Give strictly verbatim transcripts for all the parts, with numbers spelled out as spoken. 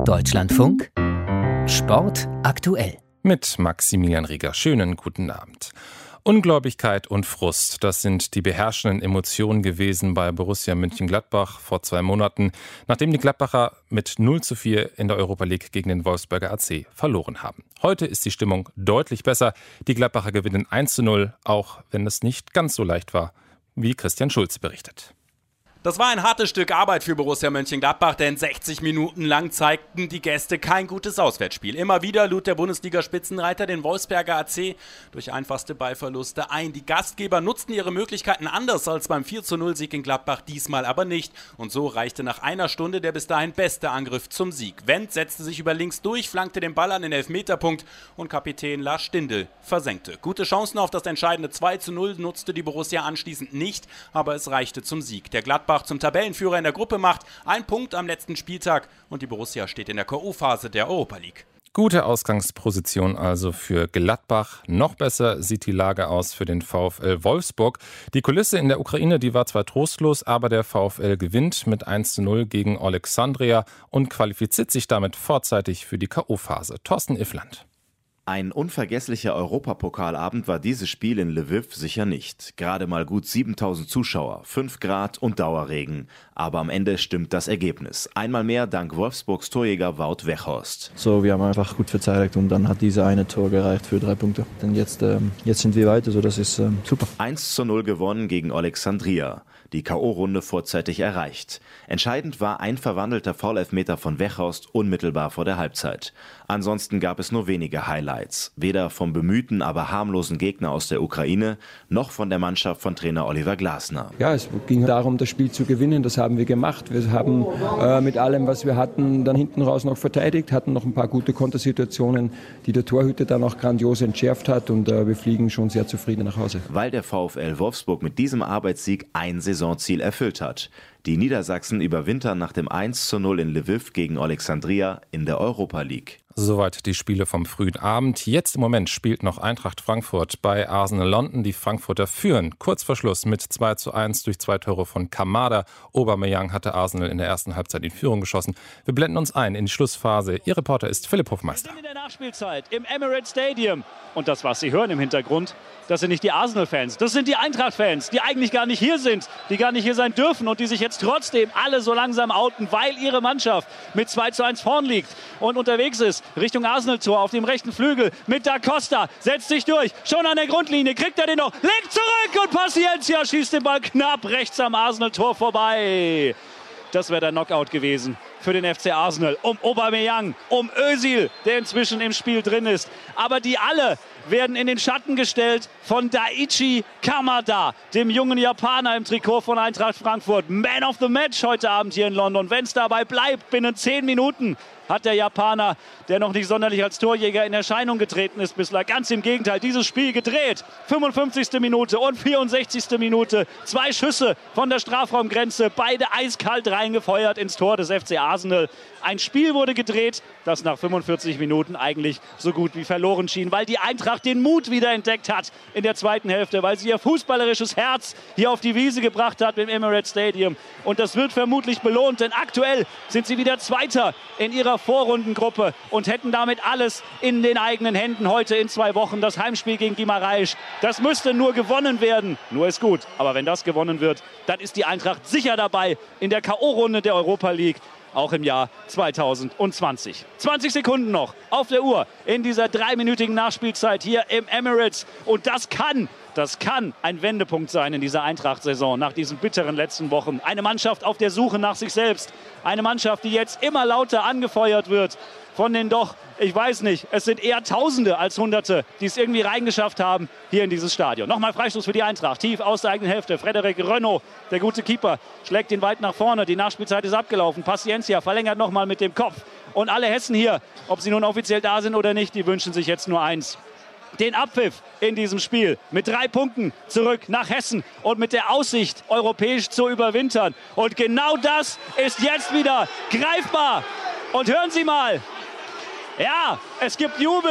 Deutschlandfunk Sport aktuell. Mit Maximilian Rieger. Schönen guten Abend. Ungläubigkeit und Frust, das sind die beherrschenden Emotionen gewesen bei Borussia Mönchengladbach vor zwei Monaten, nachdem die Gladbacher mit null zu vier in der Europa League gegen den Wolfsberger A C verloren haben. Heute ist die Stimmung deutlich besser. Die Gladbacher gewinnen eins zu null, auch wenn es nicht ganz so leicht war, wie Christian Schulz berichtet. Das war ein hartes Stück Arbeit für Borussia Mönchengladbach, denn sechzig Minuten lang zeigten die Gäste kein gutes Auswärtsspiel. Immer wieder lud der Bundesliga-Spitzenreiter den Wolfsberger A C durch einfachste Ballverluste ein. Die Gastgeber nutzten ihre Möglichkeiten anders als beim vier zu null Sieg in Gladbach, diesmal aber nicht. Und so reichte nach einer Stunde der bis dahin beste Angriff zum Sieg. Wendt setzte sich über links durch, flankte den Ball an den Elfmeterpunkt und Kapitän Lars Stindl versenkte. Gute Chancen auf das entscheidende zwei zu null nutzte die Borussia anschließend nicht, aber es reichte zum Sieg. Der Gladbach zum Tabellenführer in der Gruppe macht. Ein Punkt am letzten Spieltag und die Borussia steht in der K O-Phase der Europa League. Gute Ausgangsposition also für Gladbach. Noch besser sieht die Lage aus für den VfL Wolfsburg. Die Kulisse in der Ukraine, die war zwar trostlos, aber der VfL gewinnt mit eins zu null gegen Alexandria und qualifiziert sich damit vorzeitig für die K O-Phase. Thorsten Iffland. Ein unvergesslicher Europapokalabend war dieses Spiel in Lviv sicher nicht. Gerade mal gut siebentausend Zuschauer, fünf Grad und Dauerregen. Aber am Ende stimmt das Ergebnis. Einmal mehr dank Wolfsburgs Torjäger Wout Weghorst. So, wir haben einfach gut verteidigt und dann hat dieser eine Tor gereicht für drei Punkte. Denn jetzt, ähm, jetzt sind wir weiter, so das ist ähm, super. eins zu null gewonnen gegen Alexandria. Die K O-Runde vorzeitig erreicht. Entscheidend war ein verwandelter Foulelfmeter von Weghorst unmittelbar vor der Halbzeit. Ansonsten gab es nur wenige Highlights. Weder vom bemühten, aber harmlosen Gegner aus der Ukraine, noch von der Mannschaft von Trainer Oliver Glasner. Ja, es ging darum, das Spiel zu gewinnen. Das haben wir gemacht. Wir haben äh, mit allem, was wir hatten, dann hinten raus noch verteidigt, hatten noch ein paar gute Kontersituationen, die der Torhüter dann auch grandios entschärft hat. Und äh, wir fliegen schon sehr zufrieden nach Hause. Weil der VfL Wolfsburg mit diesem Arbeitssieg ein Saisonziel erfüllt hat. Die Niedersachsen überwintern nach dem eins zu null in Lviv gegen Alexandria in der Europa League. Soweit die Spiele vom frühen Abend. Jetzt im Moment spielt noch Eintracht Frankfurt bei Arsenal London. Die Frankfurter führen kurz vor Schluss mit zwei zu eins durch zwei Tore von Kamada. Aubameyang hatte Arsenal in der ersten Halbzeit in Führung geschossen. Wir blenden uns ein in die Schlussphase. Ihr Reporter ist Philipp Hofmeister. Wir sind in der Nachspielzeit im Emirates Stadium. Und das, was Sie hören im Hintergrund, das sind nicht die Arsenal-Fans, das sind die Eintracht-Fans, die eigentlich gar nicht hier sind, die gar nicht hier sein dürfen und die sich jetzt trotzdem alle so langsam outen, weil ihre Mannschaft mit zwei zu eins vorn liegt und unterwegs ist Richtung Arsenal-Tor auf dem rechten Flügel mit Da Costa, setzt sich durch, schon an der Grundlinie, kriegt er den noch, legt zurück und Paciencia schießt den Ball knapp rechts am Arsenal-Tor vorbei. Das wäre der Knockout gewesen für den F C Arsenal. Um Aubameyang, um Özil, der inzwischen im Spiel drin ist. Aber die alle werden in den Schatten gestellt von Daichi Kamada, dem jungen Japaner im Trikot von Eintracht Frankfurt. Man of the Match heute Abend hier in London. Wenn es dabei bleibt, binnen zehn Minuten hat der Japaner, der noch nicht sonderlich als Torjäger in Erscheinung getreten ist bislang, ganz im Gegenteil, dieses Spiel gedreht. fünfundfünfzigste Minute und vierundsechzigste Minute. Zwei Schüsse von der Strafraumgrenze, beide eiskalt reingefeuert ins Tor des F C Arsenal. Ein Spiel wurde gedreht, das nach fünfundvierzig Minuten eigentlich so gut wie verloren schien, weil die Eintracht den Mut wieder entdeckt hat in der zweiten Hälfte, weil sie ihr fußballerisches Herz hier auf die Wiese gebracht hat im Emirates Stadium. Und das wird vermutlich belohnt, denn aktuell sind sie wieder Zweiter in ihrer Vorrundengruppe und hätten damit alles in den eigenen Händen heute in zwei Wochen. Das Heimspiel gegen Guimarães, das müsste nur gewonnen werden. Nur ist gut, aber wenn das gewonnen wird, dann ist die Eintracht sicher dabei in der K O-Runde der Europa League. Auch im Jahr zweitausendzwanzig. zwanzig Sekunden noch auf der Uhr in dieser dreiminütigen Nachspielzeit hier im Emirates. Und das kann, das kann ein Wendepunkt sein in dieser Eintracht-Saison nach diesen bitteren letzten Wochen. Eine Mannschaft auf der Suche nach sich selbst. Eine Mannschaft, die jetzt immer lauter angefeuert wird von den doch, ich weiß nicht, es sind eher Tausende als Hunderte, die es irgendwie reingeschafft haben hier in dieses Stadion. Nochmal Freistoß für die Eintracht, tief aus der eigenen Hälfte. Frederik Renaud, der gute Keeper, schlägt ihn weit nach vorne. Die Nachspielzeit ist abgelaufen. Paciencia verlängert nochmal mit dem Kopf. Und alle Hessen hier, ob sie nun offiziell da sind oder nicht, die wünschen sich jetzt nur eins. Den Abpfiff in diesem Spiel mit drei Punkten zurück nach Hessen und mit der Aussicht, europäisch zu überwintern. Und genau das ist jetzt wieder greifbar. Und hören Sie mal, ja, es gibt Jubel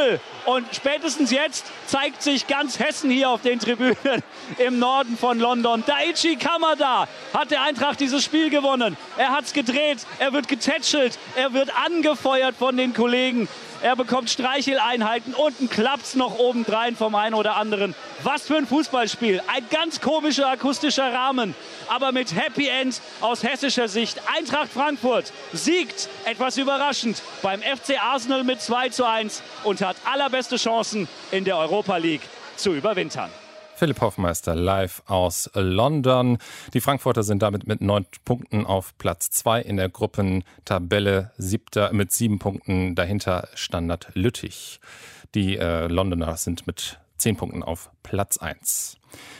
Und spätestens jetzt zeigt sich ganz Hessen hier auf den Tribünen im Norden von London. Daichi Kamada hat der Eintracht dieses Spiel gewonnen. Er hat es gedreht, er wird getätschelt, er wird angefeuert von den Kollegen. Er bekommt Streicheleinheiten, unten klappt's noch obendrein vom einen oder anderen. Was für ein Fußballspiel. Ein ganz komischer akustischer Rahmen, aber mit Happy End aus hessischer Sicht. Eintracht Frankfurt siegt, etwas überraschend, beim F C Arsenal mit zwei zu eins und hat allerbeste Chancen in der Europa League zu überwintern. Philipp Hoffmeister live aus London. Die Frankfurter sind damit mit neun Punkten auf Platz zwei in der Gruppentabelle, siebter mit sieben Punkten, dahinter Standard Lüttich. Die äh, Londoner sind mit zehn Punkten auf Platz eins.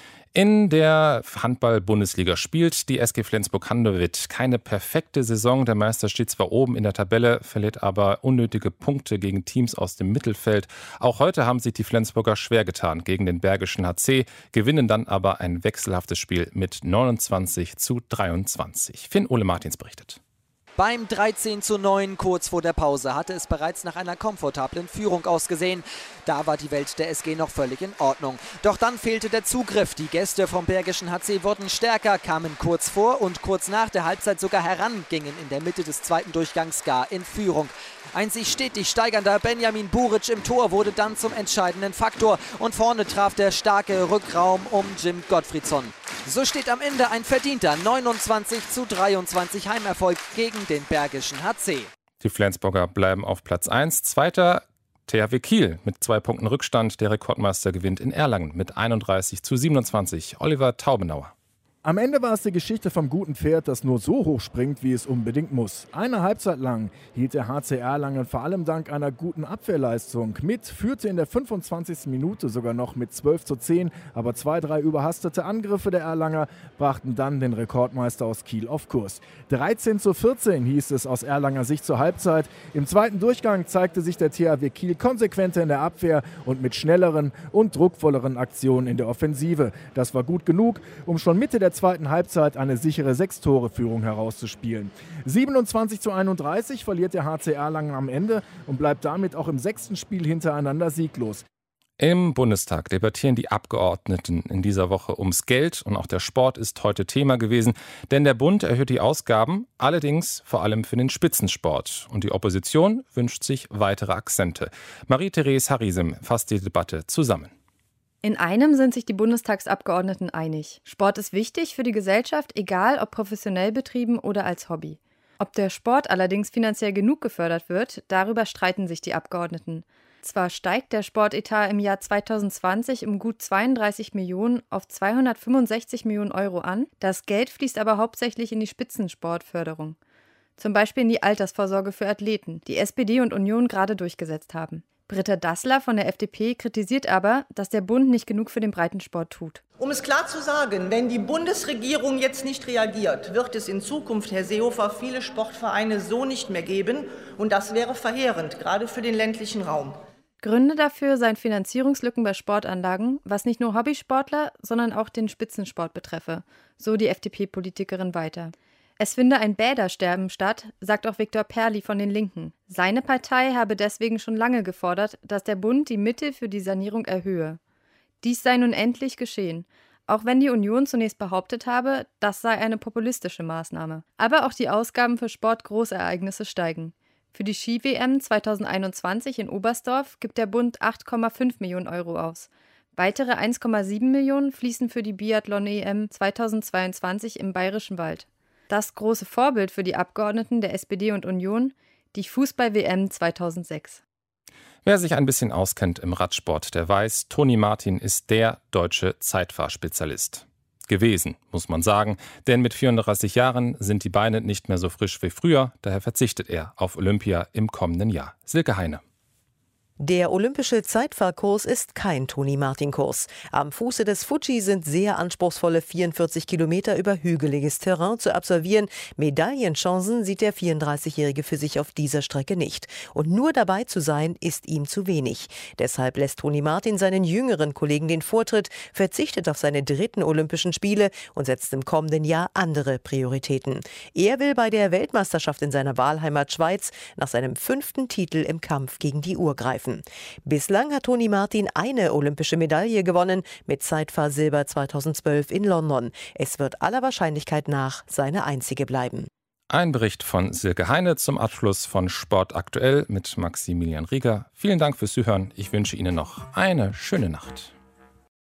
In der Handball-Bundesliga spielt die S G Flensburg-Handewitt keine perfekte Saison. Der Meister steht zwar oben in der Tabelle, verliert aber unnötige Punkte gegen Teams aus dem Mittelfeld. Auch heute haben sich die Flensburger schwer getan gegen den Bergischen H C, gewinnen dann aber ein wechselhaftes Spiel mit neunundzwanzig zu dreiundzwanzig. Finn-Ole Martins berichtet. Beim dreizehn zu neun kurz vor der Pause hatte es bereits nach einer komfortablen Führung ausgesehen. Da war die Welt der S G noch völlig in Ordnung. Doch dann fehlte der Zugriff. Die Gäste vom Bergischen H C wurden stärker, kamen kurz vor und kurz nach der Halbzeit sogar heran, gingen in der Mitte des zweiten Durchgangs gar in Führung. Ein sich stetig steigernder Benjamin Buric im Tor wurde dann zum entscheidenden Faktor. Und vorne traf der starke Rückraum um Jim Gottfriedson. So steht am Ende ein verdienter neunundzwanzig zu dreiundzwanzig Heimerfolg gegen den Bergischen H C. Die Flensburger bleiben auf Platz eins. Zweiter T H W Kiel mit zwei Punkten Rückstand. Der Rekordmeister gewinnt in Erlangen mit einunddreißig zu siebenundzwanzig. Oliver Taubenauer. Am Ende war es die Geschichte vom guten Pferd, das nur so hoch springt, wie es unbedingt muss. Eine Halbzeit lang hielt der H C Erlangen vor allem dank einer guten Abwehrleistung mit, führte in der fünfundzwanzigsten Minute sogar noch mit zwölf zu zehn, aber zwei, drei überhastete Angriffe der Erlanger brachten dann den Rekordmeister aus Kiel auf Kurs. dreizehn zu vierzehn hieß es aus Erlanger Sicht zur Halbzeit. Im zweiten Durchgang zeigte sich der T H W Kiel konsequenter in der Abwehr und mit schnelleren und druckvolleren Aktionen in der Offensive. Das war gut genug, um schon Mitte der zweiten Halbzeit eine sichere Sechs-Tore-Führung herauszuspielen. siebenundzwanzig zu einunddreißig verliert der H C Erlangen am Ende und bleibt damit auch im sechsten Spiel hintereinander sieglos. Im Bundestag debattieren die Abgeordneten in dieser Woche ums Geld und auch der Sport ist heute Thema gewesen, denn der Bund erhöht die Ausgaben, allerdings vor allem für den Spitzensport. Und die Opposition wünscht sich weitere Akzente. Marie-Therese Harisim fasst die Debatte zusammen. In einem sind sich die Bundestagsabgeordneten einig. Sport ist wichtig für die Gesellschaft, egal ob professionell betrieben oder als Hobby. Ob der Sport allerdings finanziell genug gefördert wird, darüber streiten sich die Abgeordneten. Zwar steigt der Sportetat im Jahr zweitausendzwanzig um gut zweiunddreißig Millionen auf zweihundertfünfundsechzig Millionen Euro an, das Geld fließt aber hauptsächlich in die Spitzensportförderung. Zum Beispiel in die Altersvorsorge für Athleten, die S P D und Union gerade durchgesetzt haben. Britta Dassler von der F D P kritisiert aber, dass der Bund nicht genug für den Breitensport tut. Um es klar zu sagen, wenn die Bundesregierung jetzt nicht reagiert, wird es in Zukunft, Herr Seehofer, viele Sportvereine so nicht mehr geben. Und das wäre verheerend, gerade für den ländlichen Raum. Gründe dafür seien Finanzierungslücken bei Sportanlagen, was nicht nur Hobbysportler, sondern auch den Spitzensport betreffe, so die F D P-Politikerin weiter. Es finde ein Bädersterben statt, sagt auch Viktor Perli von den Linken. Seine Partei habe deswegen schon lange gefordert, dass der Bund die Mittel für die Sanierung erhöhe. Dies sei nun endlich geschehen, auch wenn die Union zunächst behauptet habe, das sei eine populistische Maßnahme. Aber auch die Ausgaben für Sportgroßereignisse steigen. Für die Ski-W M zweitausendeinundzwanzig in Oberstdorf gibt der Bund acht Komma fünf Millionen Euro aus. Weitere eins Komma sieben Millionen fließen für die Biathlon-E M zweitausendzweiundzwanzig im Bayerischen Wald. Das große Vorbild für die Abgeordneten der S P D und Union, die Fußball-W M zweitausendsechs. Wer sich ein bisschen auskennt im Radsport, der weiß, Toni Martin ist der deutsche Zeitfahrspezialist. Gewesen, muss man sagen, denn mit vierunddreißig Jahren sind die Beine nicht mehr so frisch wie früher, daher verzichtet er auf Olympia im kommenden Jahr. Silke Heine. Der olympische Zeitfahrkurs ist kein Toni-Martin-Kurs. Am Fuße des Fuji sind sehr anspruchsvolle vierundvierzig Kilometer über hügeliges Terrain zu absolvieren. Medaillenchancen sieht der vierunddreißigjährige für sich auf dieser Strecke nicht. Und nur dabei zu sein, ist ihm zu wenig. Deshalb lässt Toni Martin seinen jüngeren Kollegen den Vortritt, verzichtet auf seine dritten Olympischen Spiele und setzt im kommenden Jahr andere Prioritäten. Er will bei der Weltmeisterschaft in seiner Wahlheimat Schweiz nach seinem fünften Titel im Kampf gegen die Uhr greifen. treffen. Bislang hat Toni Martin eine olympische Medaille gewonnen mit Zeitfahrsilber zweitausendzwölf in London. Es wird aller Wahrscheinlichkeit nach seine einzige bleiben. Ein Bericht von Silke Heine zum Abschluss von Sport aktuell mit Maximilian Rieger. Vielen Dank fürs Zuhören. Ich wünsche Ihnen noch eine schöne Nacht.